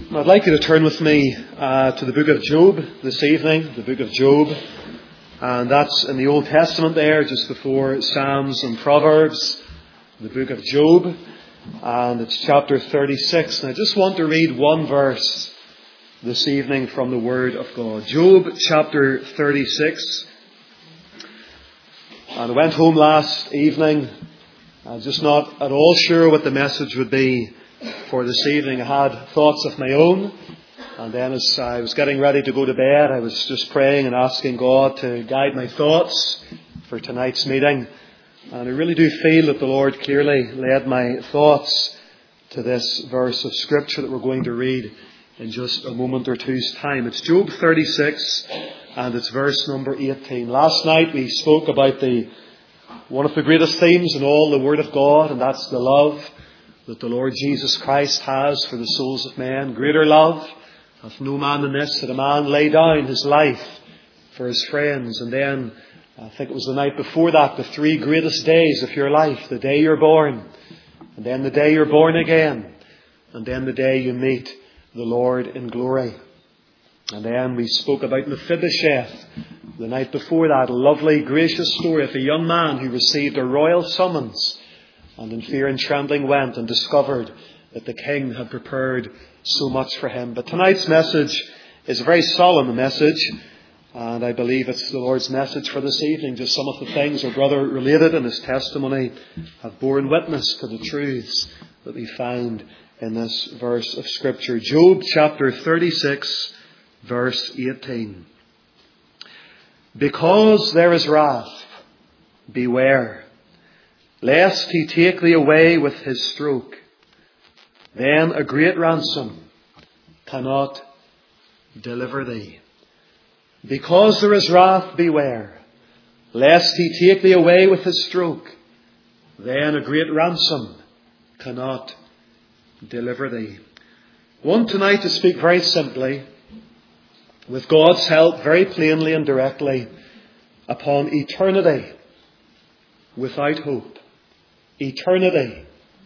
I'd like you to turn with me to the book of Job this evening, the book of Job. And that's in the Old Testament there, just before Psalms and Proverbs, the book of Job. And it's chapter 36. And I just want to read one verse this evening from the Word of God. Job chapter 36. And I went home last evening. I'm just not at all sure what the message would be for this evening. I had thoughts of my own, and then as I was getting ready to go to bed, I was just praying and asking God to guide my thoughts for tonight's meeting. And I really do feel that the Lord clearly led my thoughts to this verse of Scripture that we're going to read in just a moment or two's time. It's Job 36, and it's verse number 18. Last night we spoke about one of the greatest themes in all the Word of God, and that's the love that the Lord Jesus Christ has for the souls of men. Greater love hath no man than this, that a man lay down his life for his friends. And then, I think it was the night before that, the three greatest days of your life: the day you're born, and then the day you're born again, and then the day you meet the Lord in glory. And then we spoke about Mephibosheth the night before that, a lovely, gracious story of a young man who received a royal summons, and in fear and trembling went and discovered that the king had prepared so much for him. But tonight's message is a very solemn message, and I believe it's the Lord's message for this evening. Just some of the things our brother related in his testimony have borne witness to the truths that we find in this verse of Scripture. Job chapter 36, verse 18. Because there is wrath, beware, lest he take thee away with his stroke. Then a great ransom cannot deliver thee. Because there is wrath, beware, lest he take thee away with his stroke. Then a great ransom cannot deliver thee. I want tonight to speak very simply, with God's help, very plainly and directly, upon eternity without hope. Eternity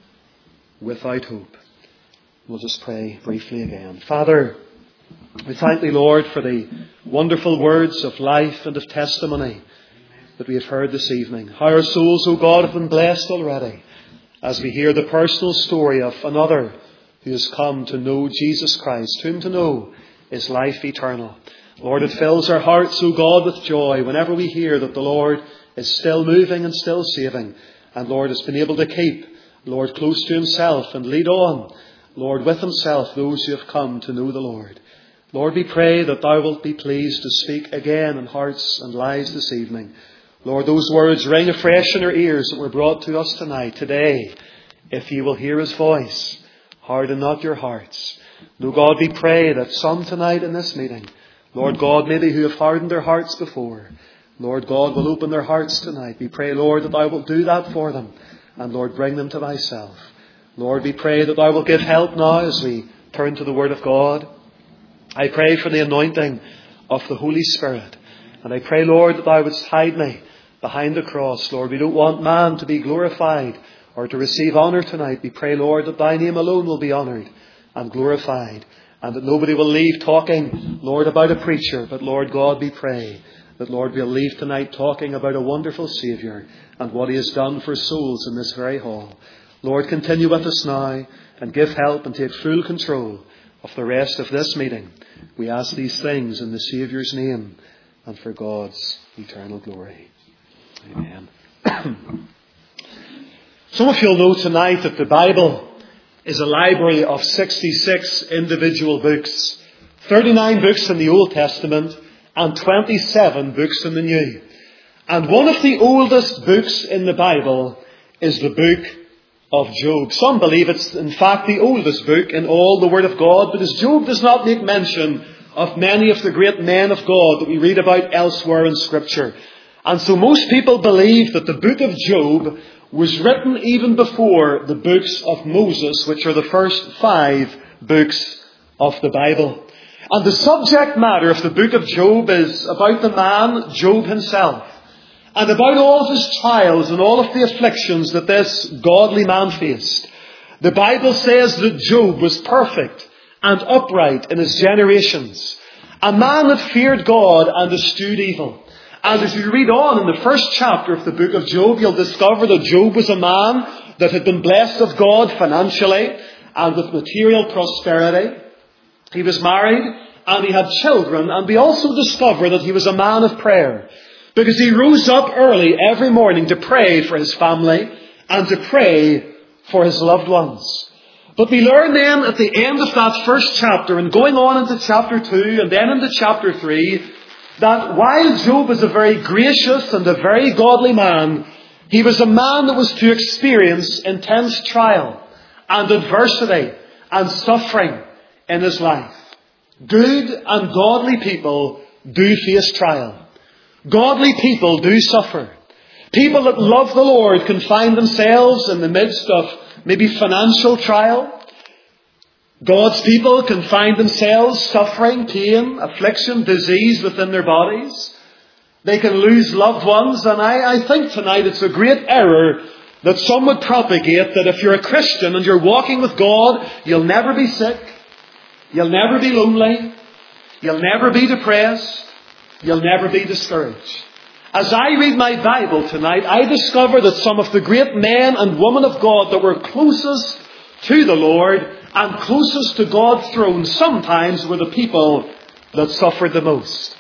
without hope. We'll just pray briefly again. Father, we thank thee, Lord, for the wonderful words of life and of testimony that we have heard this evening. How our souls, O God, have been blessed already as we hear the personal story of another who has come to know Jesus Christ, whom to know is life eternal. Lord, it fills our hearts, O God, with joy whenever we hear that the Lord is still moving and still saving. And Lord has been able to keep, Lord, close to himself and lead on, Lord, with himself those who have come to know the Lord. Lord, we pray that thou wilt be pleased to speak again in hearts and lives this evening. Lord, those words ring afresh in our ears that were brought to us tonight. Today, if ye will hear his voice, harden not your hearts. No, God, we pray that some tonight in this meeting, Lord God, maybe who have hardened their hearts before, Lord God, will open their hearts tonight. We pray, Lord, that thou wilt do that for them. And Lord, bring them to thyself. Lord, we pray that thou wilt give help now as we turn to the Word of God. I pray for the anointing of the Holy Spirit. And I pray, Lord, that thou wouldst hide me behind the cross. Lord, we don't want man to be glorified or to receive honour tonight. We pray, Lord, that thy name alone will be honoured and glorified. And that nobody will leave talking, Lord, about a preacher. But Lord God, we pray that, Lord, we'll leave tonight talking about a wonderful Saviour and what he has done for souls in this very hall. Lord, continue with us now and give help and take full control of the rest of this meeting. We ask these things in the Saviour's name and for God's eternal glory. Amen. Some of you will know tonight that the Bible is a library of 66 individual books. 39 books in the Old Testament and 27 books in the New. And one of the oldest books in the Bible is the book of Job. Some believe it's in fact the oldest book in all the Word of God, because Job does not make mention of many of the great men of God that we read about elsewhere in Scripture. And so most people believe that the book of Job was written even before the books of Moses, which are the first 5 books of the Bible. And the subject matter of the book of Job is about the man, Job himself, and about all of his trials and all of the afflictions that this godly man faced. The Bible says that Job was perfect and upright in his generations, a man that feared God and eschewed evil. And as you read on in the first chapter of the book of Job, you'll discover that Job was a man that had been blessed of God financially and with material prosperity. He was married and he had children, and we also discover that he was a man of prayer, because he rose up early every morning to pray for his family and to pray for his loved ones. But we learn then at the end of that first chapter, and going on into chapter 2 and then into chapter 3, that while Job was a very gracious and a very godly man, he was a man that was to experience intense trial and adversity and suffering in his life. Good and godly people do face trial. Godly people do suffer. People that love the Lord can find themselves in the midst of maybe financial trial. God's people can find themselves suffering pain, affliction, disease within their bodies. They can lose loved ones. And I think tonight it's a great error that some would propagate, that if you're a Christian and you're walking with God, you'll never be sick. You'll never be lonely. You'll never be depressed. You'll never be discouraged. As I read my Bible tonight, I discover that some of the great men and women of God that were closest to the Lord and closest to God's throne sometimes were the people that suffered the most.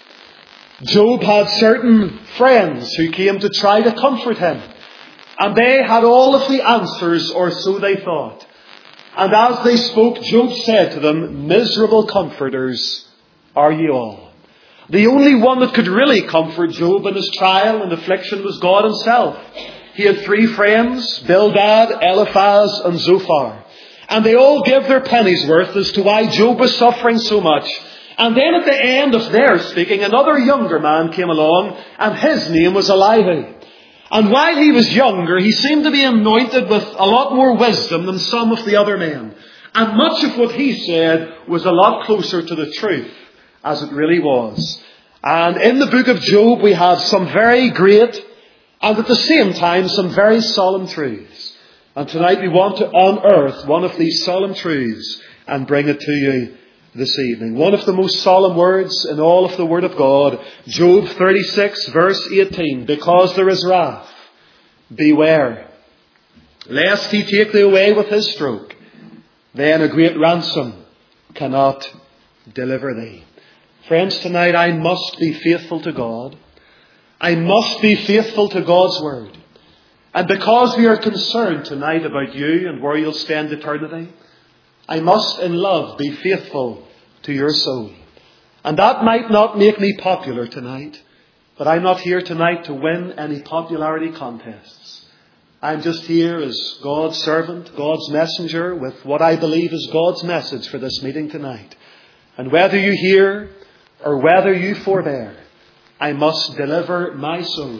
Job had certain friends who came to try to comfort him, and they had all of the answers, or so they thought. And as they spoke, Job said to them, "Miserable comforters are ye all." The only one that could really comfort Job in his trial and affliction was God himself. He had 3 friends, Bildad, Eliphaz, and Zophar. And they all gave their penny's worth as to why Job was suffering so much. And then at the end of their speaking, another younger man came along, and his name was Elihu. And while he was younger, he seemed to be anointed with a lot more wisdom than some of the other men. And much of what he said was a lot closer to the truth, as it really was. And in the book of Job, we have some very great and at the same time some very solemn truths. And tonight we want to unearth one of these solemn truths and bring it to you this evening. One of the most solemn words in all of the Word of God, Job 36 verse 18. Because there is wrath, beware, lest he take thee away with his stroke. Then a great ransom cannot deliver thee. Friends, tonight I must be faithful to God. I must be faithful to God's Word. And because we are concerned tonight about you and where you'll spend eternity, I must in love be faithful to your soul. And that might not make me popular tonight, but I'm not here tonight to win any popularity contests. I'm just here as God's servant, God's messenger, with what I believe is God's message for this meeting tonight. And whether you hear or whether you forbear, I must deliver my soul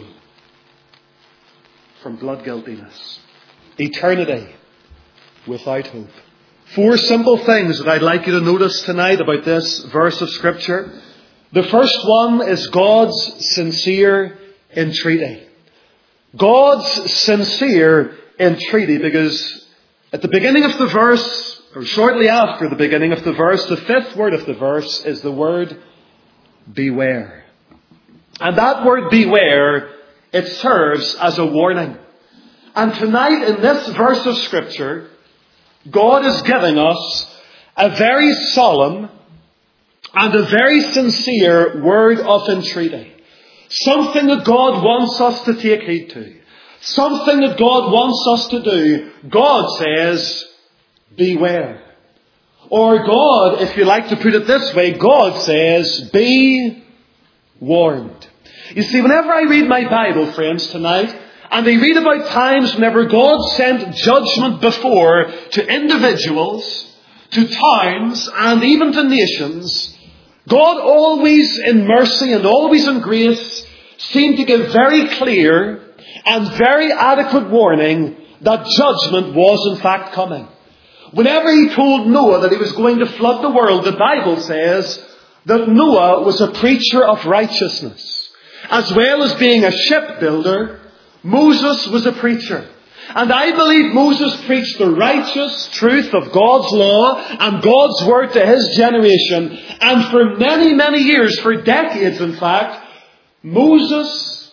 from blood guiltiness. Eternity without hope. 4 simple things that I'd like you to notice tonight about this verse of Scripture. The first one is God's sincere entreaty. God's sincere entreaty, because at the beginning of the verse, or shortly after the beginning of the verse, the 5th word of the verse is the word beware. And that word beware, it serves as a warning. And tonight in this verse of Scripture, God is giving us a very solemn and a very sincere word of entreaty. Something that God wants us to take heed to. Something that God wants us to do. God says, beware. Or God, if you like to put it this way, God says, be warned. You see, whenever I read my Bible, friends, tonight, and they read about times whenever God sent judgment before to individuals, to towns, and even to nations, God always in mercy and always in grace seemed to give very clear and very adequate warning that judgment was in fact coming. Whenever he told Noah that he was going to flood the world, the Bible says that Noah was a preacher of righteousness. As well as being a shipbuilder, Moses was a preacher. And I believe Moses preached the righteous truth of God's law and God's word to his generation. And for many, many years, for decades in fact, Noah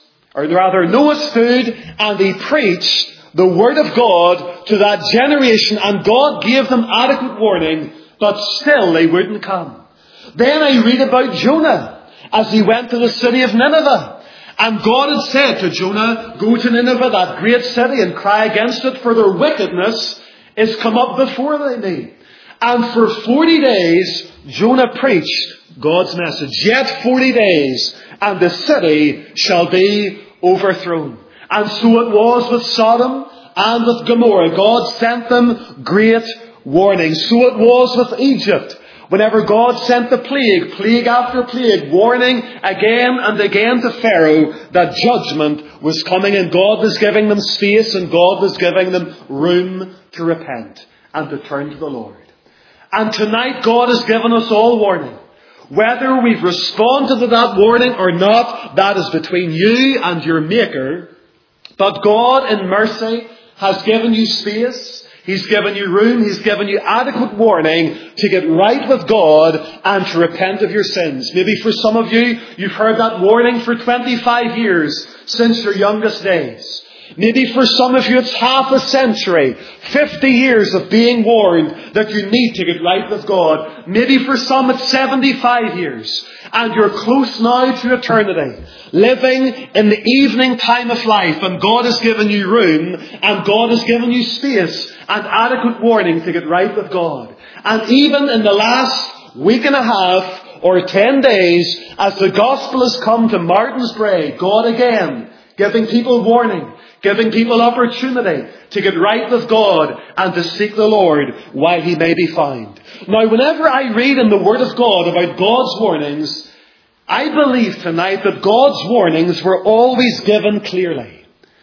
stood and he preached the word of God to that generation, and God gave them adequate warning, but still they wouldn't come. Then I read about Jonah as he went to the city of Nineveh. And God had said to Jonah, go to Nineveh, that great city, and cry against it, for their wickedness is come up before thee. And for 40 days, Jonah preached God's message. Yet 40 days, and the city shall be overthrown. And so it was with Sodom and with Gomorrah. God sent them great warning. So it was with Egypt. Whenever God sent the plague after plague, warning again and again to Pharaoh that judgment was coming, and God was giving them space and God was giving them room to repent and to turn to the Lord. And tonight God has given us all warning. Whether we've responded to that warning or not, that is between you and your Maker. But God in mercy has given you space. He's given you room. He's given you adequate warning to get right with God and to repent of your sins. Maybe for some of you, you've heard that warning for 25 years since your youngest days. Maybe for some of you it's half a century, 50 years of being warned that you need to get right with God. Maybe for some it's 75 years and you're close now to eternity, living in the evening time of life, and God has given you room and God has given you space and adequate warning to get right with God. And even in the last week and a half or 10 days, as the gospel has come to Martin's Bray, God again giving people warning, giving people opportunity to get right with God and to seek the Lord while He may be found. Now, whenever I read in the Word of God about God's warnings, I believe tonight that God's warnings were always given clearly.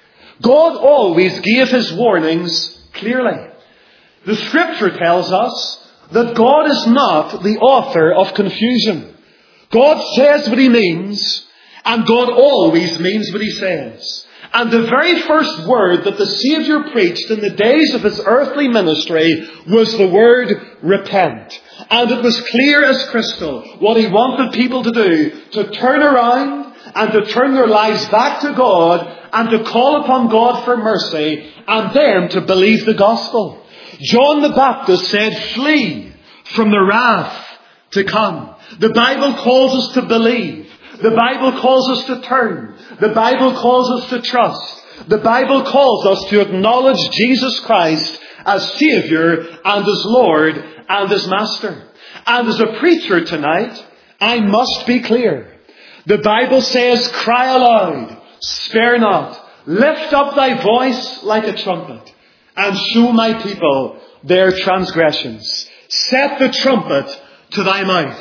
God always gave His warnings clearly. The Scripture tells us that God is not the author of confusion. God says what He means, and God always means what He says. And the very first word that the Saviour preached in the days of His earthly ministry was the word repent. And it was clear as crystal what He wanted people to do, to turn around and to turn their lives back to God and to call upon God for mercy, and then to believe the gospel. John the Baptist said, flee from the wrath to come. The Bible calls us to believe. The Bible calls us to turn. The Bible calls us to trust. The Bible calls us to acknowledge Jesus Christ as Saviour and as Lord and as Master. And as a preacher tonight, I must be clear. The Bible says, cry aloud, spare not, lift up thy voice like a trumpet, and show my people their transgressions. Set the trumpet to thy mouth.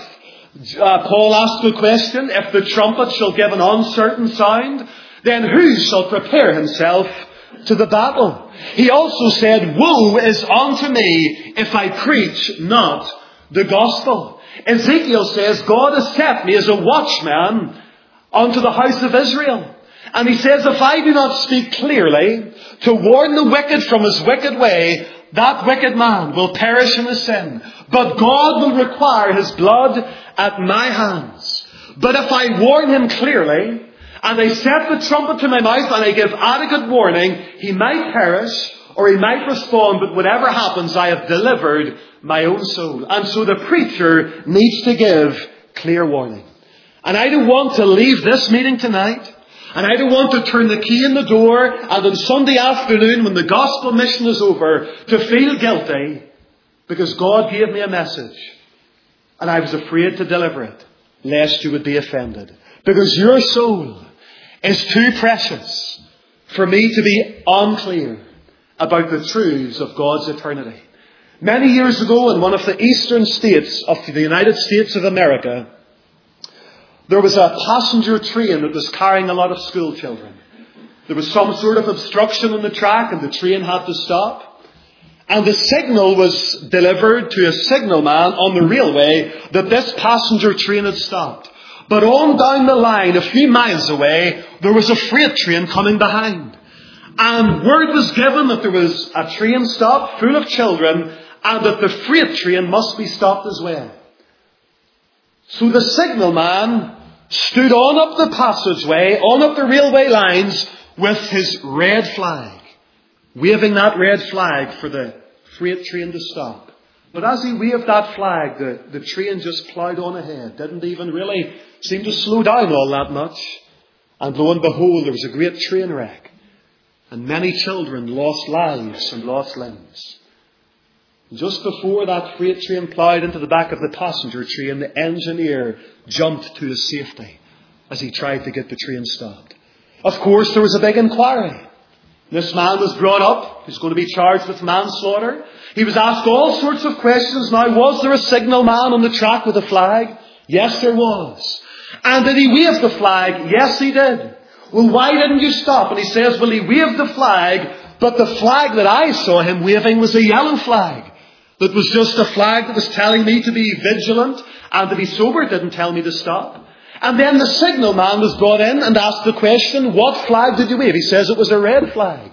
Paul asked the question, if the trumpet shall give an uncertain sound, then who shall prepare himself to the battle? He also said, woe is unto me if I preach not the gospel. Ezekiel says, God has set me as a watchman unto the house of Israel. And he says, if I do not speak clearly to warn the wicked from his wicked way, that wicked man will perish in his sin. But God will require his blood at my hands. But if I warn him clearly, and I set the trumpet to my mouth, and I give adequate warning, he might perish, or he might respond, but whatever happens, I have delivered my own soul. And so the preacher needs to give clear warning. And I don't want to leave this meeting tonight, and I don't want to turn the key in the door, and on Sunday afternoon, when the gospel mission is over, to feel guilty, because God gave me a message, and I was afraid to deliver it, lest you would be offended. Because your soul is too precious for me to be unclear about the truths of God's eternity. Many years ago, in one of the eastern states of the United States of America, there was a passenger train that was carrying a lot of school children. There was some sort of obstruction on the track, and the train had to stop. And the signal was delivered to a signalman on the railway that this passenger train had stopped. But on down the line, a few miles away, there was a freight train coming behind. And word was given that there was a train stop full of children and that the freight train must be stopped as well. So the signalman stood on up the passageway, on up the railway lines with his red flag, waving that red flag for the freight train to stop. But as he waved that flag, the train just ploughed on ahead, didn't even really seem to slow down all that much. And lo and behold, there was a great train wreck. And many children lost lives and lost limbs. Just before that freight train ploughed into the back of the passenger train, the engineer jumped to his safety as he tried to get the train stopped. Of course, there was a big inquiry. This man was brought up. He's going to be charged with manslaughter. He was asked all sorts of questions. Now, was there a signal man on the track with a flag? Yes, there was. And did he wave the flag? Yes, he did. Well, why didn't you stop? And he says, well, he waved the flag, but the flag that I saw him waving was a yellow flag. That was just a flag that was telling me to be vigilant and to be sober. It didn't tell me to stop. And then the signal man was brought in and asked the question, what flag did you wave? He says it was a red flag.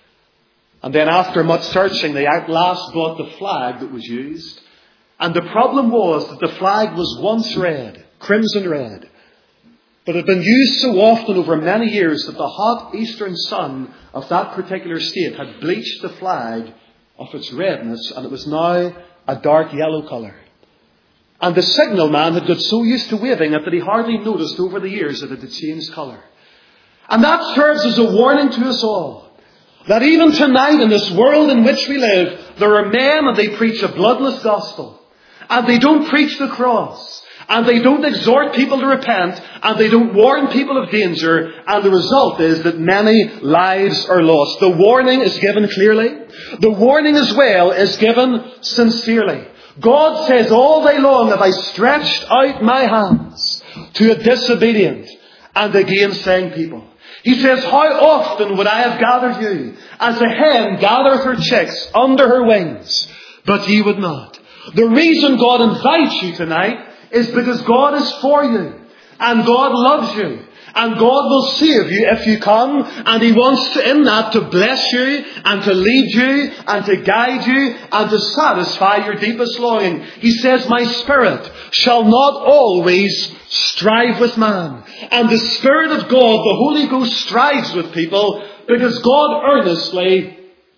And then after much searching, they at last brought the flag that was used. And the problem was that the flag was once red, crimson red. But it had been used so often over many years that the hot eastern sun of that particular state had bleached the flag of its redness, and it was now a dark yellow colour. And the signalman had got so used to waving it that he hardly noticed over the years that it had changed colour. And that serves as a warning to us all, that even tonight in this world in which we live, there are men and they preach a bloodless gospel, and they don't preach the cross, and they don't exhort people to repent, and they don't warn people of danger, and the result is that many lives are lost. The warning is given clearly. The warning as well is given sincerely. God says, all day long have I stretched out my hands to a disobedient and a gainsaying people. He says, how often would I have gathered you as a hen gathereth her chicks under her wings, but ye would not. The reason God invites you tonight is because God is for you, and God loves you, and God will save you if you come, and He wants in that to bless you, and to lead you, and to guide you, and to satisfy your deepest longing. He says, my spirit shall not always strive with man. And the Spirit of God, the Holy Ghost, strives with people, because God earnestly,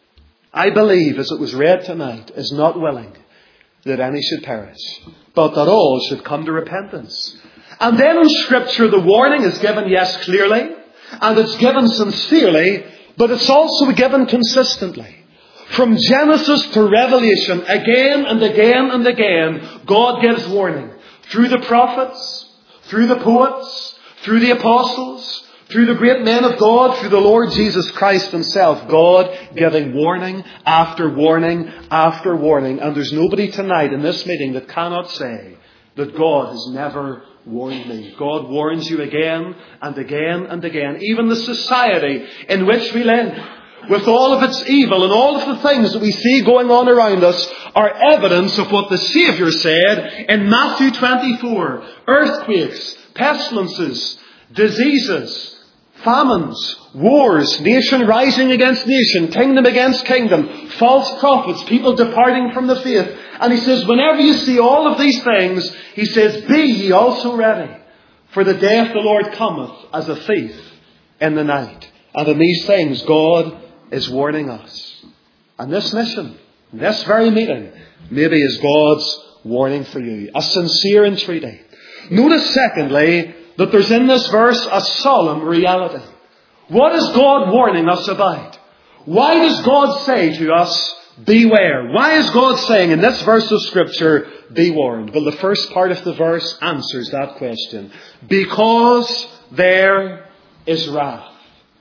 I believe, as it was read tonight, is not willing that any should perish, but that all should come to repentance. And then in Scripture the warning is given, yes, clearly, and it's given sincerely, but it's also given consistently. From Genesis to Revelation, again and again and again, God gives warning. Through the prophets, through the poets, through the apostles, through the great men of God, through the Lord Jesus Christ Himself, God giving warning after warning after warning. And there's nobody tonight in this meeting that cannot say that God has never warned me. God warns you again and again and again. Even the society in which we live, with all of its evil and all of the things that we see going on around us, are evidence of what the Saviour said in Matthew 24. Earthquakes, pestilences, diseases, famines, wars, nation rising against nation, kingdom against kingdom, false prophets, people departing from the faith. And He says, whenever you see all of these things, He says, be ye also ready, for the day of the Lord cometh as a thief in the night. And in these things God is warning us. And this mission, this very meeting, maybe is God's warning for you. A sincere entreaty. Notice secondly, that there's in this verse a solemn reality. What is God warning us about? Why does God say to us, beware? Why is God saying in this verse of Scripture, be warned? Well, the first part of the verse answers that question. Because there is wrath.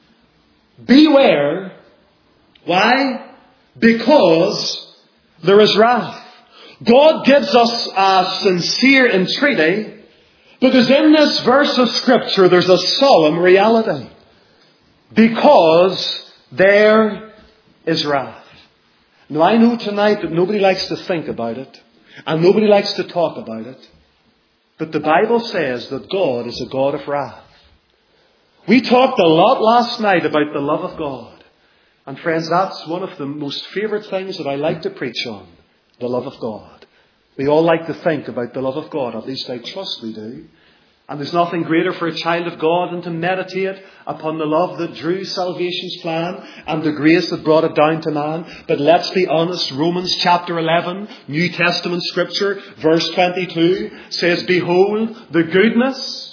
Beware. Why? Because there is wrath. God gives us a sincere entreaty, because in this verse of Scripture there's a solemn reality. Because there is wrath. Now I know tonight that nobody likes to think about it, and nobody likes to talk about it. But the Bible says that God is a God of wrath. We talked a lot last night about the love of God. And friends, that's one of the most favourite things that I like to preach on, the love of God. We all like to think about the love of God, at least I trust we do. And there's nothing greater for a child of God than to meditate upon the love that drew salvation's plan and the grace that brought it down to man. But let's be honest, Romans chapter 11, New Testament scripture, verse 22 says, "Behold the goodness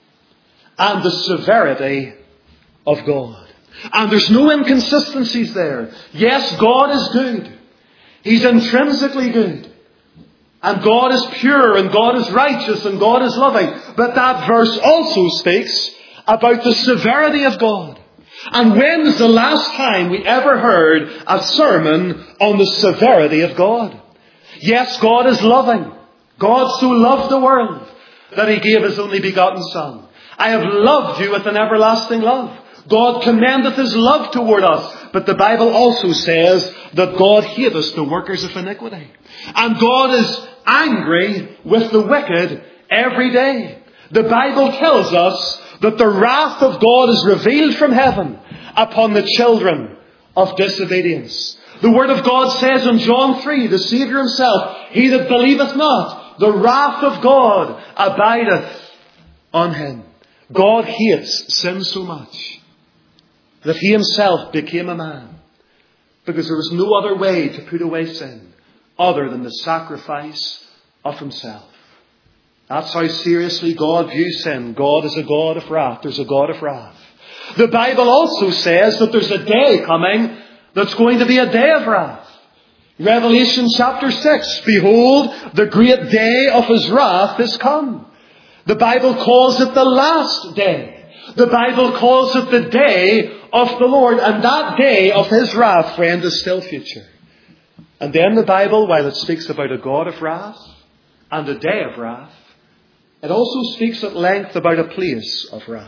and the severity of God." And there's no inconsistencies there. Yes, God is good. He's intrinsically good. And God is pure, and God is righteous, and God is loving. But that verse also speaks about the severity of God. And when was the last time we ever heard a sermon on the severity of God? Yes, God is loving. God so loved the world that He gave His only begotten Son. I have loved you with an everlasting love. God commendeth His love toward us. But the Bible also says that God hateth the workers of iniquity. And God is angry with the wicked every day. The Bible tells us that the wrath of God is revealed from heaven upon the children of disobedience. The Word of God says in John 3, the Saviour Himself, "He that believeth not, the wrath of God abideth on him." God hates sin so much that He Himself became a man, because there was no other way to put away sin other than the sacrifice of Himself. That's how seriously God views sin. God is a God of wrath. There's a God of wrath. The Bible also says that there's a day coming that's going to be a day of wrath. Revelation chapter 6, "Behold, the great day of His wrath is come." The Bible calls it the last day. The Bible calls it the day of the Lord. And that day of His wrath, friend, is still future. And then the Bible, while it speaks about a God of wrath and a day of wrath, it also speaks at length about a place of wrath.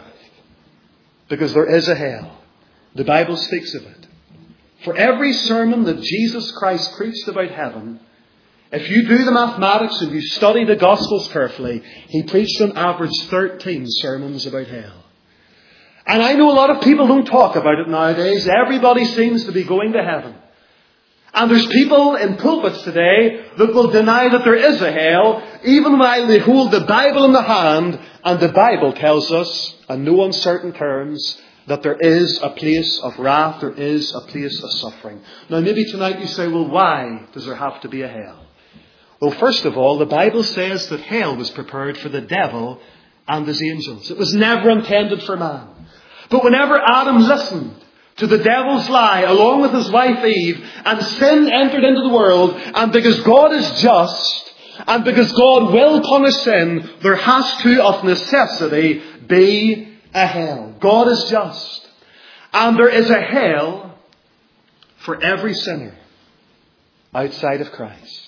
Because there is a hell. The Bible speaks of it. For every sermon that Jesus Christ preached about heaven, if you do the mathematics and you study the Gospels carefully, He preached on average 13 sermons about hell. And I know a lot of people don't talk about it nowadays. Everybody seems to be going to heaven. And there's people in pulpits today that will deny that there is a hell, even while they hold the Bible in the hand, and the Bible tells us, in no uncertain terms, that there is a place of wrath, there is a place of suffering. Now maybe tonight you say, well, why does there have to be a hell? Well, first of all, the Bible says that hell was prepared for the devil and his angels. It was never intended for man. But whenever Adam listened to the devil's lie along with his wife Eve, and sin entered into the world, and because God is just, and because God will punish sin, there has to, of necessity, be a hell. God is just. And there is a hell for every sinner outside of Christ.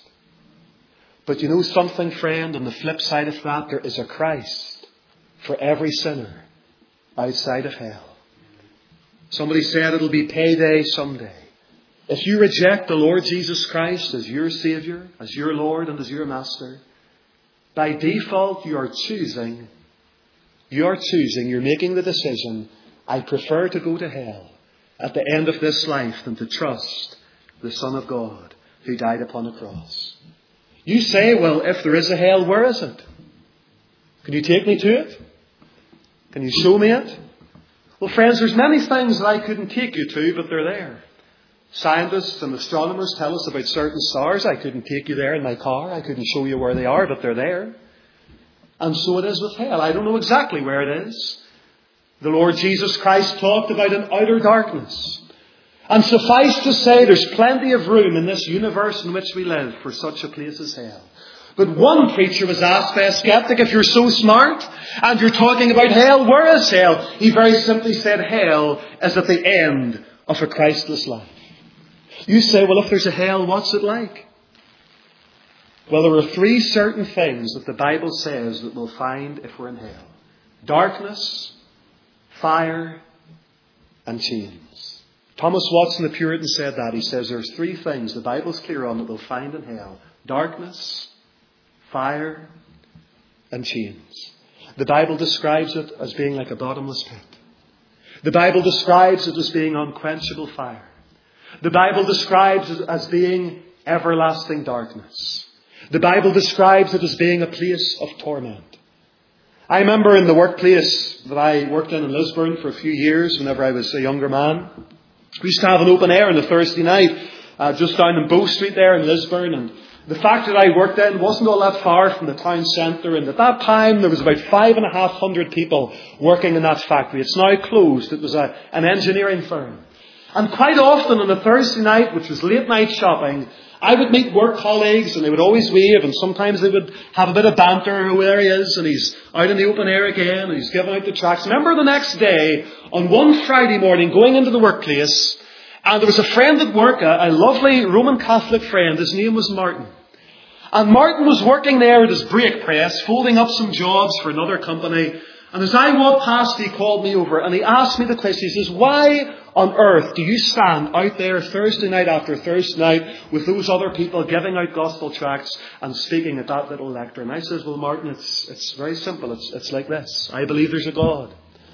But you know something, friend, on the flip side of that, there is a Christ for every sinner outside of hell. Somebody said it'll be payday someday. If you reject the Lord Jesus Christ as your Saviour, as your Lord and as your Master, by default you're making the decision, I prefer to go to hell at the end of this life than to trust the Son of God who died upon a cross. You say, well, if there is a hell, where is it? Can you take me to it? Can you show me it? Well, friends, there's many things that I couldn't take you to, but they're there. Scientists and astronomers tell us about certain stars. I couldn't take you there in my car. I couldn't show you where they are, but they're there. And so it is with hell. I don't know exactly where it is. The Lord Jesus Christ talked about an outer darkness. And suffice to say, there's plenty of room in this universe in which we live for such a place as hell. But one preacher was asked by a skeptic, if you're so smart and you're talking about hell, where is hell? He very simply said hell is at the end of a Christless life. You say, well, if there's a hell, what's it like? Well, there are three certain things that the Bible says that we'll find if we're in hell. Darkness, fire, and chains. Thomas Watson the Puritan said that. He says there's three things the Bible's clear on that we'll find in hell. Darkness, fire, and chains. The Bible describes it as being like a bottomless pit. The Bible describes it as being unquenchable fire. The Bible describes it as being everlasting darkness. The Bible describes it as being a place of torment. I remember in the workplace that I worked in Lisburn for a few years, whenever I was a younger man, we used to have an open air on a Thursday night, just down in Bow Street there in Lisburn. And the factory that I worked in wasn't all that far from the town centre. And at that time, there was about 5,500 people working in that factory. It's now closed. It was an engineering firm. And quite often on a Thursday night, which was late night shopping, I would meet work colleagues and they would always wave, and sometimes they would have a bit of banter. Oh, there he is, and he's out in the open air again, and he's giving out the tracts. Remember the next day, on one Friday morning, going into the workplace, and there was a friend at work, a lovely Roman Catholic friend. His name was Martin. And Martin was working there at his brake press, folding up some jobs for another company. And as I walked past, he called me over and he asked me the question. He says, why on earth do you stand out there Thursday night after Thursday night with those other people giving out gospel tracts and speaking at that little lectern? I says, well, Martin, it's very simple. It's like this. I believe there's a God.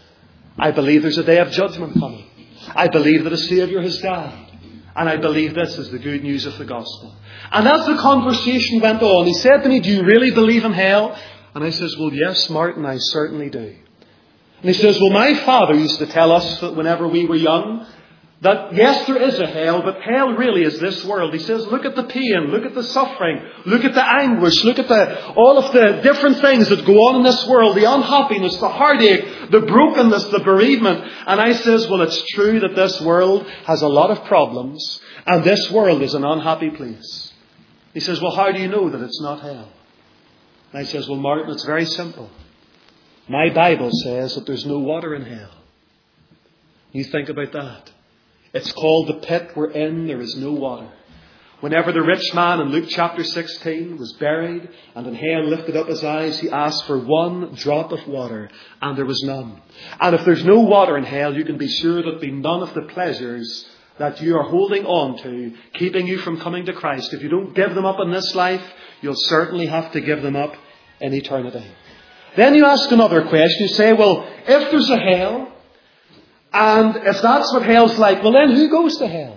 I believe there's a day of judgment coming. I believe that a Saviour has died. And I believe this is the good news of the gospel. And as the conversation went on, he said to me, do you really believe in hell? And I says, well, yes, Martin, I certainly do. And he says, well, my father used to tell us that whenever we were young, that yes, there is a hell, but hell really is this world. He says, look at the pain, look at the suffering, look at the anguish, look at all of the different things that go on in this world, the unhappiness, the heartache, the brokenness, the bereavement. And I says, well, it's true that this world has a lot of problems, and this world is an unhappy place. He says, well, how do you know that it's not hell? And I says, well, Martin, it's very simple. My Bible says that there's no water in hell. You think about that. It's called the pit wherein there is no water. Whenever the rich man in Luke chapter 16 was buried and in hell lifted up his eyes, he asked for one drop of water, and there was none. And if there's no water in hell, you can be sure that be none of the pleasures that you are holding on to, keeping you from coming to Christ. If you don't give them up in this life, you'll certainly have to give them up in eternity. Then you ask another question. You say, well, if there's a hell, and if that's what hell's like, well then who goes to hell?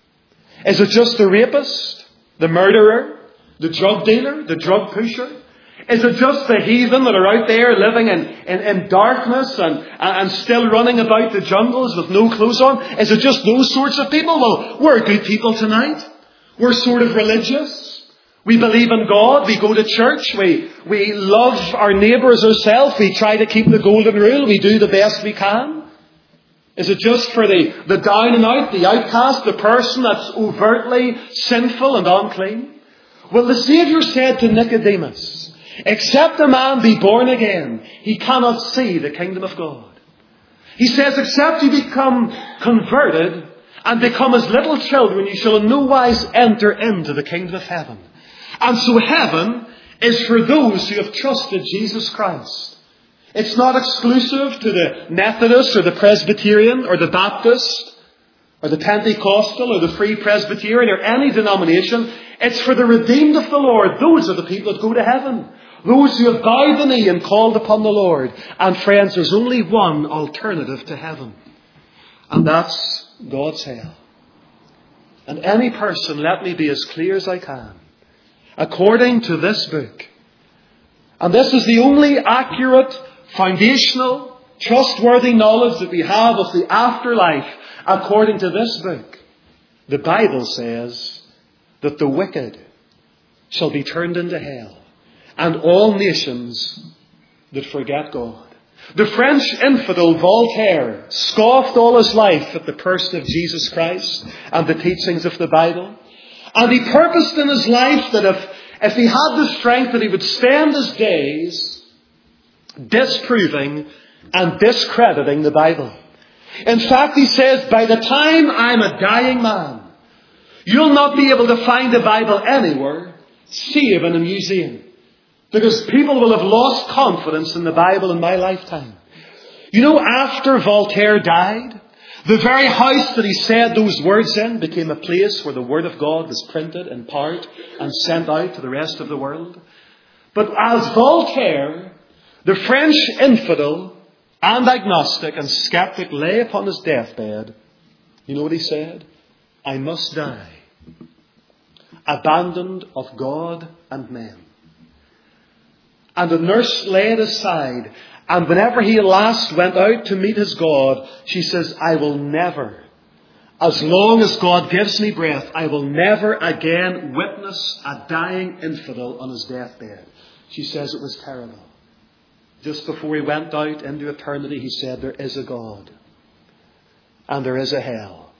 Is it just the rapist, the murderer, the drug dealer, the drug pusher? Is it just the heathen that are out there living in darkness and still running about the jungles with no clothes on? Is it just those sorts of people? Well, we're good people tonight. We're sort of religious. We believe in God. We go to church. We love our neighbour as ourselves. We try to keep the golden rule. We do the best we can. Is it just for the down and out, the outcast, the person that's overtly sinful and unclean? Well, the Saviour said to Nicodemus, except a man be born again, he cannot see the kingdom of God. He says, except you become converted and become as little children, you shall in no wise enter into the kingdom of heaven. And so heaven is for those who have trusted Jesus Christ. It's not exclusive to the Methodist or the Presbyterian or the Baptist or the Pentecostal or the Free Presbyterian or any denomination. It's for the redeemed of the Lord. Those are the people that go to heaven. Those who have bowed the knee and called upon the Lord. And friends, there's only one alternative to heaven. And that's God's hell. And any person, let me be as clear as I can, according to this book, and this is the only accurate, foundational, trustworthy knowledge that we have of the afterlife, according to this book, the Bible says that the wicked shall be turned into hell, and all nations that forget God. The French infidel Voltaire scoffed all his life at the person of Jesus Christ and the teachings of the Bible. And he purposed in his life that if he had the strength, that he would spend his days disproving and discrediting the Bible. In fact, he says, by the time I'm a dying man, you'll not be able to find the Bible anywhere save in a museum. Because people will have lost confidence in the Bible in my lifetime. You know, after Voltaire died, the very house that he said those words in became a place where the Word of God was printed in part and sent out to the rest of the world. But as Voltaire, the French infidel and agnostic and skeptic, lay upon his deathbed, you know what he said? I must die, abandoned of God and men. And the nurse laid aside, and whenever he at last went out to meet his God, she says, I will never, as long as God gives me breath, I will never again witness a dying infidel on his deathbed. She says it was terrible. Just before he went out into eternity, he said, there is a God, and there is a hell,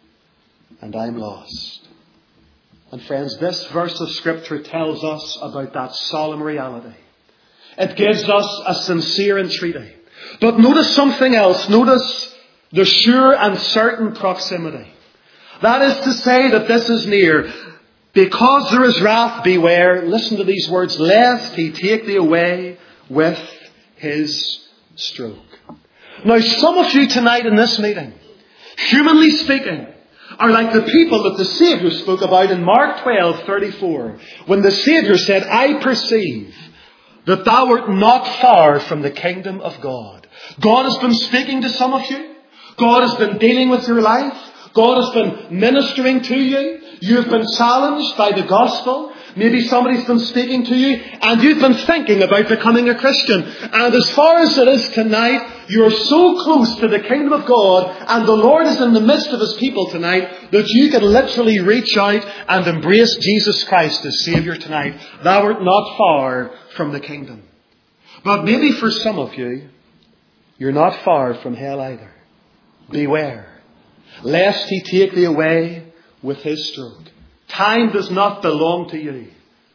and I'm lost. And friends, this verse of Scripture tells us about that solemn reality. It gives us a sincere entreaty. But notice something else. Notice the sure and certain proximity. That is to say that this is near. Because there is wrath, beware. Listen to these words. Lest he take thee away with his stroke. Now, some of you tonight in this meeting, humanly speaking, are like the people that the Saviour spoke about in Mark 12:34. When the Saviour said, I perceive that thou art not far from the kingdom of God. God has been speaking to some of you. God has been dealing with your life. God has been ministering to you. You've been challenged by the gospel. Maybe somebody's been speaking to you and you've been thinking about becoming a Christian. And as far as it is tonight, you're so close to the kingdom of God and the Lord is in the midst of his people tonight that you can literally reach out and embrace Jesus Christ as Saviour tonight. Thou art not far from the kingdom. But maybe for some of you, you're not far from hell either. Beware, lest he take thee away with his stroke. Time does not belong to you.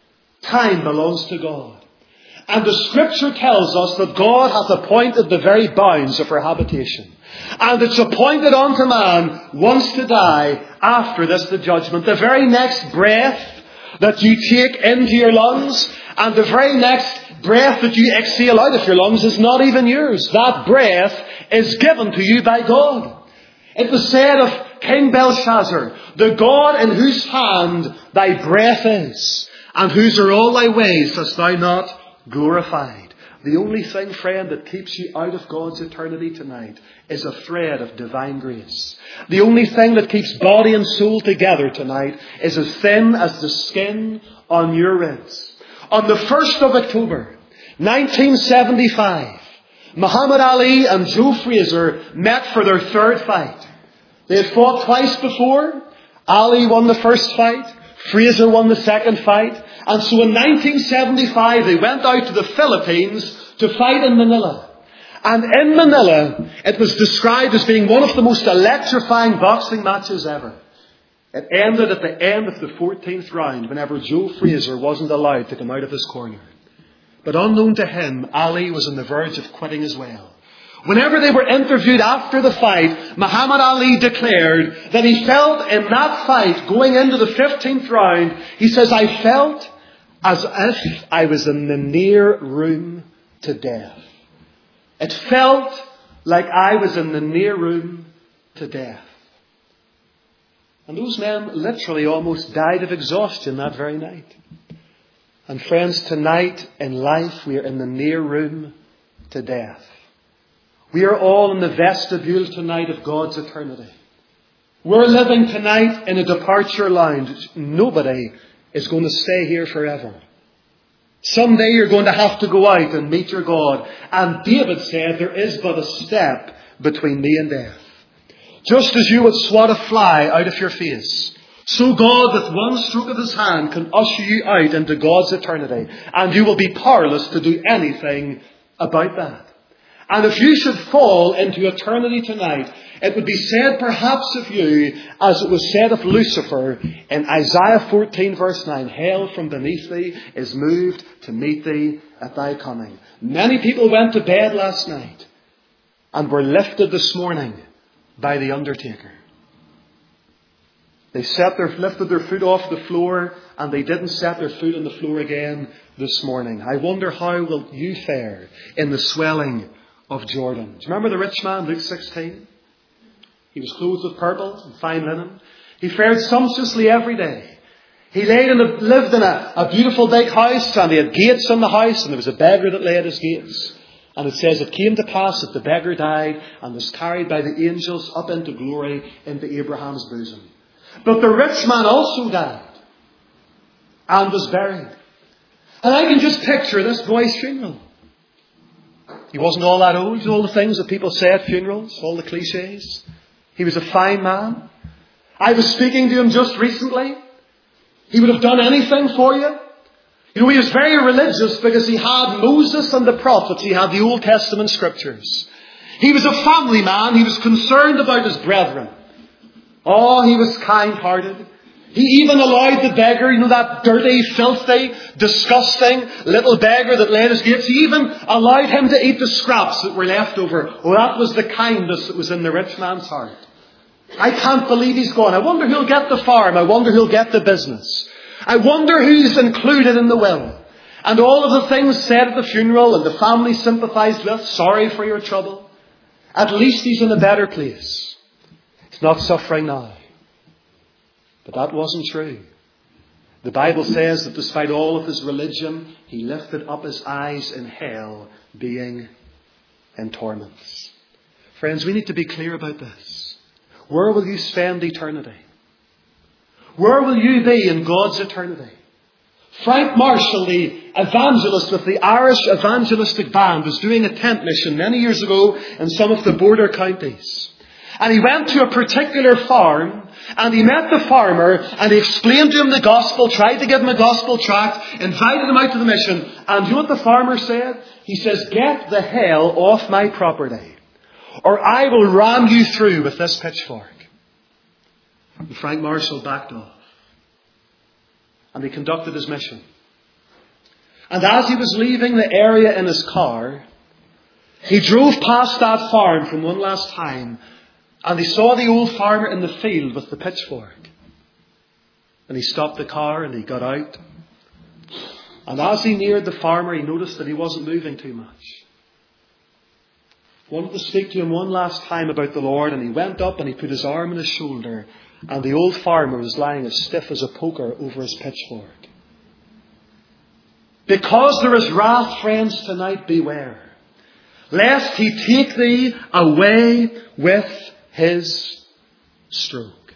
Time belongs to God. And the Scripture tells us that God hath appointed the very bounds of her habitation. And it's appointed unto man once to die, after this the judgment. The very next breath that you take into your lungs, and the very next breath that you exhale out of your lungs is not even yours. That breath is given to you by God. It was said of King Belshazzar, the God in whose hand thy breath is, and whose are all thy ways, hast thou not glorified. The only thing, friend, that keeps you out of God's eternity tonight is a thread of divine grace. The only thing that keeps body and soul together tonight is as thin as the skin on your ribs. On the 1st of October, 1975, Muhammad Ali and Joe Frazier met for their third fight. They had fought twice before. Ali won the first fight. Frazier won the second fight. And so in 1975, they went out to the Philippines to fight in Manila. And in Manila, it was described as being one of the most electrifying boxing matches ever. It ended at the end of the 14th round, whenever Joe Frazier wasn't allowed to come out of his corner. But unknown to him, Ali was on the verge of quitting as well. Whenever they were interviewed after the fight, Muhammad Ali declared that he felt in that fight, going into the 15th round, he says, I felt as if I was in the near room to death. It felt like I was in the near room to death. And those men literally almost died of exhaustion that very night. And friends, tonight in life we are in the near room to death. We are all in the vestibule tonight of God's eternity. We're living tonight in a departure lounge. Nobody is going to stay here forever. Someday you're going to have to go out and meet your God. And David said, there is but a step between me and death. Just as you would swat a fly out of your face, so God with one stroke of his hand can usher you out into God's eternity. And you will be powerless to do anything about that. And if you should fall into eternity tonight, it would be said perhaps of you, as it was said of Lucifer in Isaiah 14 verse 9, hell from beneath thee is moved to meet thee at thy coming. Many people went to bed last night and were lifted this morning by the undertaker. They lifted their foot off the floor and they didn't set their foot on the floor again this morning. I wonder how will you fare in the swelling of Jordan. Do you remember the rich man, Luke 16? He was clothed with purple and fine linen. He fared sumptuously every day. He lived in a beautiful big house, and he had gates in the house, and there was a beggar that lay at his gates. And it says it came to pass that the beggar died and was carried by the angels up into glory into Abraham's bosom. But the rich man also died and was buried. And I can just picture this boy's funeral. He wasn't all that old, all the things that people say at funerals, all the cliches. He was a fine man. I was speaking to him just recently. He would have done anything for you. You know, he was very religious because he had Moses and the prophets. He had the Old Testament scriptures. He was a family man. He was concerned about his brethren. Oh, he was kind-hearted. He even allowed the beggar, you know, that dirty, filthy, disgusting little beggar that lay at his gates. He even allowed him to eat the scraps that were left over. Oh, that was the kindness that was in the rich man's heart. I can't believe he's gone. I wonder who'll get the farm. I wonder who'll get the business. I wonder who's included in the will. And all of the things said at the funeral and the family sympathised with. Sorry for your trouble. At least he's in a better place. He's not suffering now. But that wasn't true. The Bible says that despite all of his religion, he lifted up his eyes in hell, being in torments. Friends, we need to be clear about this. Where will you spend eternity? Where will you be in God's eternity? Frank Marshall, the evangelist with the Irish Evangelistic Band, was doing a tent mission many years ago in some of the border counties. And he went to a particular farm and he met the farmer and he explained to him the gospel, tried to give him a gospel tract, invited him out to the mission. And you know what the farmer said? He says, "Get the hell off my property, or I will ram you through with this pitchfork." And Frank Marshall backed off. And he conducted his mission. And as he was leaving the area in his car, he drove past that farm from one last time. And he saw the old farmer in the field with the pitchfork. And he stopped the car and he got out. And as he neared the farmer, he noticed that he wasn't moving too much. Wanted to speak to him one last time about the Lord, and he went up and he put his arm on his shoulder, and the old farmer was lying as stiff as a poker over his pitchfork. Because there is wrath, friends, tonight, beware, lest he take thee away with his stroke.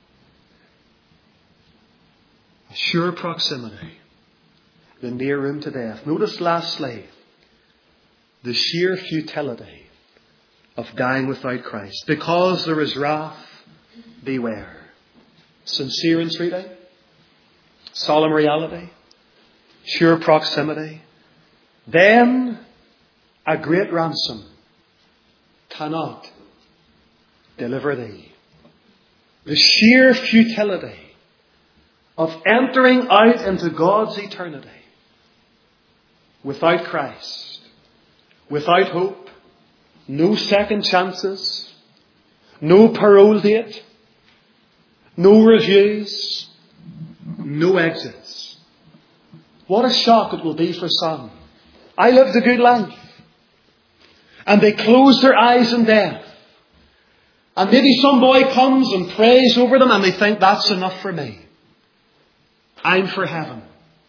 A sure proximity, the near room to death. Notice lastly, the sheer futility of dying without Christ. Because there is wrath, beware. Sincere entreaty, solemn reality, sure proximity. Then a great ransom cannot deliver thee. The sheer futility of entering out into God's eternity without Christ, without hope, no second chances, no parole date, no reviews, no exits. What a shock it will be for some. I lived a good life. And they close their eyes in death. And maybe some boy comes and prays over them and they think, that's enough for me. I'm for heaven.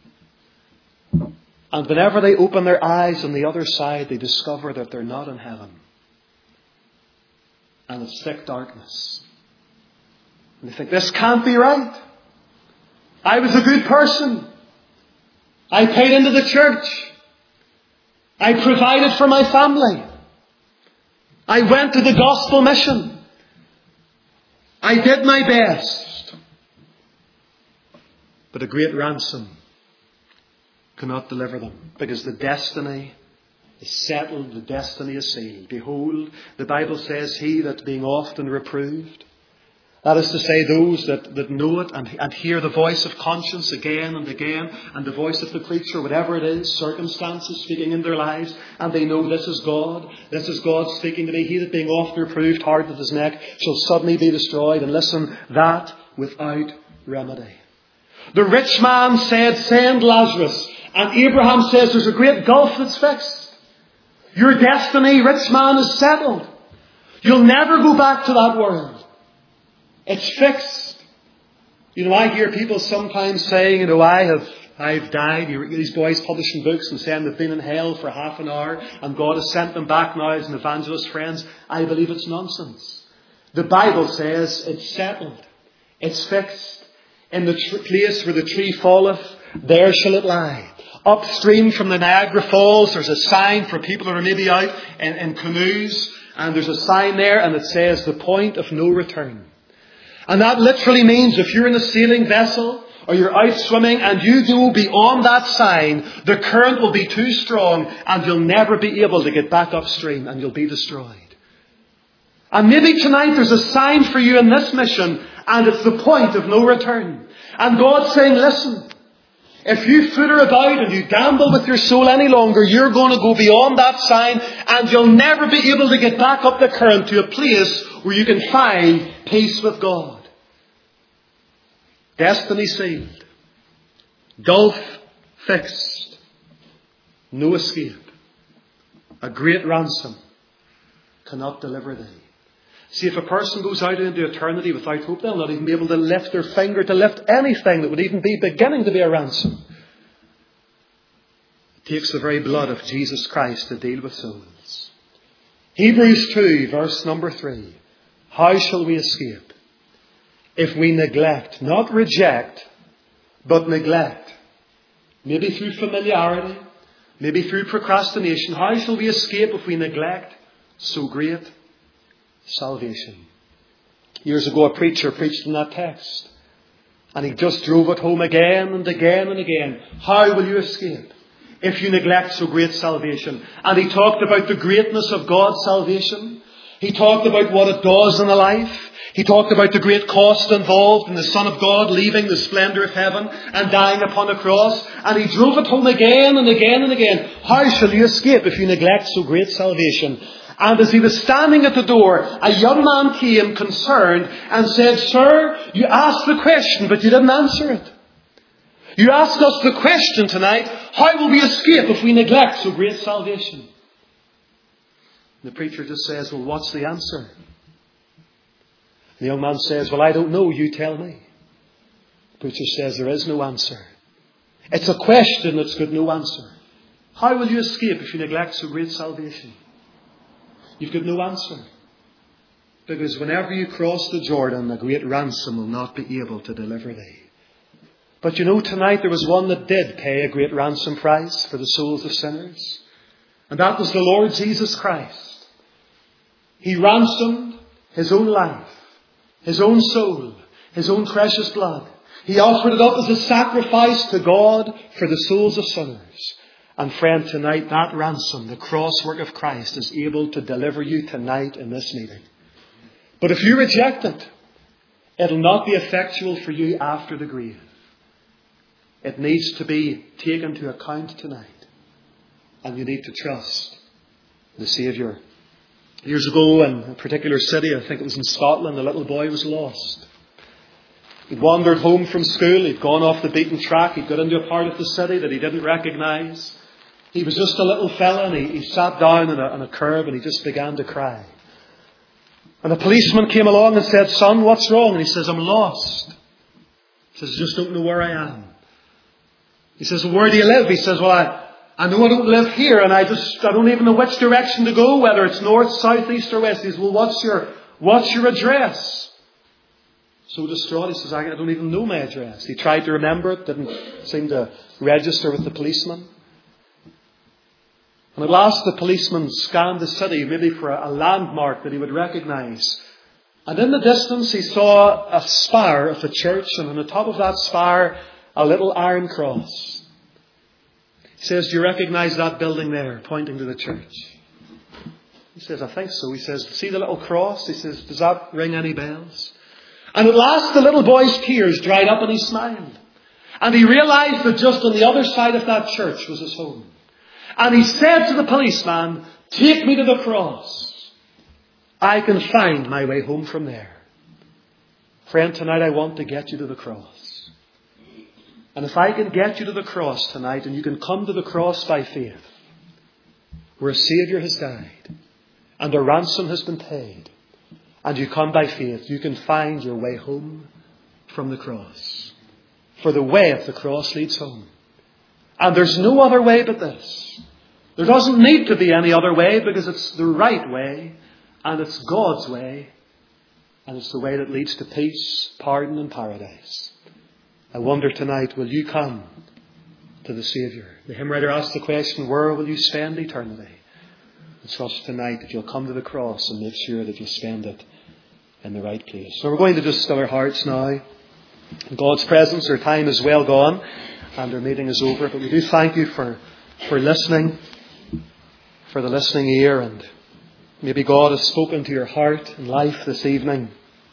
And whenever they open their eyes on the other side, they discover that they're not in heaven. And it's thick darkness. And they think, this can't be right. I was a good person. I paid into the church. I provided for my family. I went to the gospel mission. I did my best. But a great ransom cannot deliver them, because the destiny is settled, the destiny is sealed. Behold, the Bible says, he that being often reproved, that is to say, those that know it and hear the voice of conscience again and again, and the voice of the preacher, whatever it is, circumstances speaking in their lives, and they know this is God speaking to me. He that being often reproved hardens his neck shall suddenly be destroyed. And listen, that without remedy. The rich man said, send Lazarus. And Abraham says there's a great gulf that's fixed. Your destiny, rich man, is settled. You'll never go back to that world. It's fixed. You know, I hear people sometimes saying, you know, I've died. You read these boys publishing books and saying they've been in hell for half an hour and God has sent them back now as an evangelist. Friends, I believe it's nonsense. The Bible says it's settled. It's fixed. In the place where the tree falleth, there shall it lie. Upstream from the Niagara Falls, there's a sign for people that are maybe out in canoes. And there's a sign there and it says, the point of no return. And that literally means if you're in a sailing vessel or you're out swimming and you go beyond that sign, the current will be too strong and you'll never be able to get back upstream and you'll be destroyed. And maybe tonight there's a sign for you in this mission and it's the point of no return. And God's saying, listen, if you fool about and you gamble with your soul any longer, you're going to go beyond that sign and you'll never be able to get back up the current to a place where you can find peace with God. Destiny sealed. Gulf fixed. No escape. A great ransom cannot deliver thee. See, if a person goes out into eternity without hope, they'll not even be able to lift their finger to lift anything that would even be beginning to be a ransom. It takes the very blood of Jesus Christ to deal with souls. Hebrews 2, verse number 3. How shall we escape? If we neglect, not reject, but neglect. Maybe through familiarity, maybe through procrastination. How shall we escape if we neglect so great salvation? Years ago a preacher preached in that text and he just drove it home again and again and again. How will you escape if you neglect so great salvation? And he talked about the greatness of God's salvation. He talked about what it does in a life. He talked about the great cost involved in the Son of God leaving the splendour of heaven and dying upon a cross. And he drove it home again and again and again. How shall you escape if you neglect so great salvation? And as he was standing at the door, a young man came concerned and said, Sir, you asked the question, but you didn't answer it. You asked us the question tonight, how will we escape if we neglect so great salvation? The preacher just says, well, what's the answer? The young man says, well, I don't know, you tell me. The preacher says, there is no answer. It's a question that's got no answer. How will you escape if you neglect so great salvation? You've got no answer. Because whenever you cross the Jordan, a great ransom will not be able to deliver thee. But you know, tonight there was one that did pay a great ransom price for the souls of sinners. And that was the Lord Jesus Christ. He ransomed his own life, his own soul, his own precious blood. He offered it up as a sacrifice to God for the souls of sinners. And friend, tonight that ransom, the cross work of Christ, is able to deliver you tonight in this meeting. But if you reject it, it'll not be effectual for you after the grave. It needs to be taken to account tonight. And you need to trust the Saviour. Years ago in a particular city, I think it was in Scotland, a little boy was lost. He'd wandered home from school, he'd gone off the beaten track, he'd got into a part of the city that he didn't recognise. He was just a little fella and he sat down on a curb and he just began to cry. And a policeman came along and said, Son, what's wrong? And he says, I'm lost. He says, I just don't know where I am. He says, well, where do you live? He says, well, I know I don't live here and I don't even know which direction to go, whether it's north, south, east or west. He says, well, what's your address? So distraught, he says, I don't even know my address. He tried to remember it, didn't seem to register with the policeman. And at last the policeman scanned the city, maybe for a landmark that he would recognise. And in the distance he saw a spire of a church, and on the top of that spire, a little iron cross. He says, do you recognise that building there, pointing to the church? He says, I think so. He says, see the little cross? He says, does that ring any bells? And at last the little boy's tears dried up and he smiled. And he realised that just on the other side of that church was his home. And he said to the policeman, take me to the cross. I can find my way home from there. Friend, tonight I want to get you to the cross. And if I can get you to the cross tonight and you can come to the cross by faith, where a Saviour has died and a ransom has been paid, and you come by faith, you can find your way home from the cross. For the way of the cross leads home. And there's no other way but this. There doesn't need to be any other way because it's the right way and it's God's way And it's the way that leads to peace, pardon and paradise. I wonder tonight, will you come to the Saviour? The hymn writer asked the question, where will you spend eternity? I trust tonight that you'll come to the cross and make sure that you spend it in the right place. So we're going to just still our hearts now. In God's presence, our time is well gone and our meeting is over. But we do thank you for listening, for the listening ear, and maybe God has spoken to your heart and life this evening.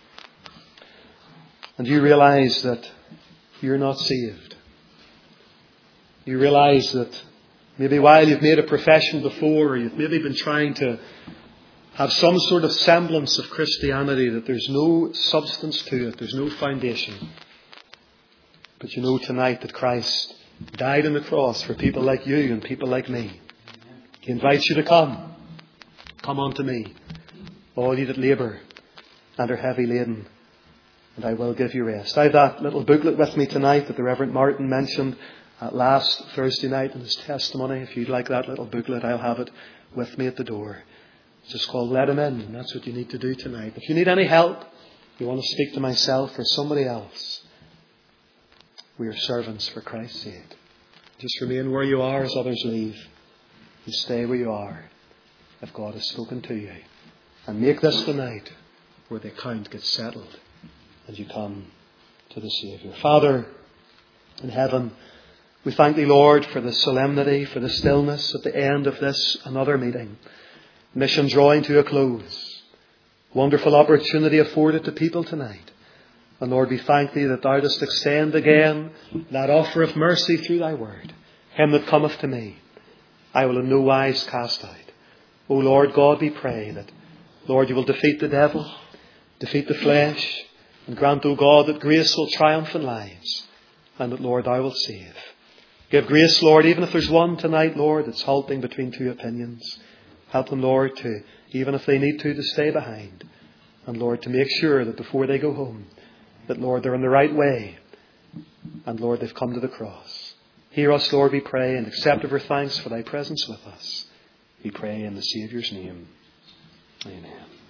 And you realise that you're not saved. You realise that maybe while you've made a profession before, or you've maybe been trying to have some sort of semblance of Christianity, that there's no substance to it, there's no foundation. But you know tonight that Christ died on the cross for people like you and people like me. He invites you to come. Come unto me, all ye that labour and are heavy laden, and I will give you rest. I have that little booklet with me tonight that the Reverend Martin mentioned last Thursday night in his testimony. If you'd like that little booklet, I'll have it with me at the door. It's just called Let Him In, and that's what you need to do tonight. If you need any help, you want to speak to myself or somebody else, we are servants for Christ's sake. Just remain where you are as others leave. You stay where you are if God has spoken to you. And make this the night where the account gets settled and you come to the Saviour. Father in heaven, we thank Thee, Lord, for the solemnity, for the stillness at the end of this another meeting. Mission drawing to a close. Wonderful opportunity afforded to people tonight. And Lord, we thank Thee that Thou dost extend again that offer of mercy through Thy word. Him that cometh to me, I will in no wise cast out. O Lord God, we pray that, Lord, You will defeat the devil, defeat the flesh, and grant, O God, that grace will triumph in lives, and that, Lord, Thou wilt save. Give grace, Lord, even if there's one tonight, Lord, that's halting between two opinions. Help them, Lord, to, even if they need to stay behind. And, Lord, to make sure that before they go home, that, Lord, they're in the right way. And, Lord, they've come to the cross. Hear us, Lord, we pray, and accept of our thanks for Thy presence with us. We pray in the Saviour's name. Amen.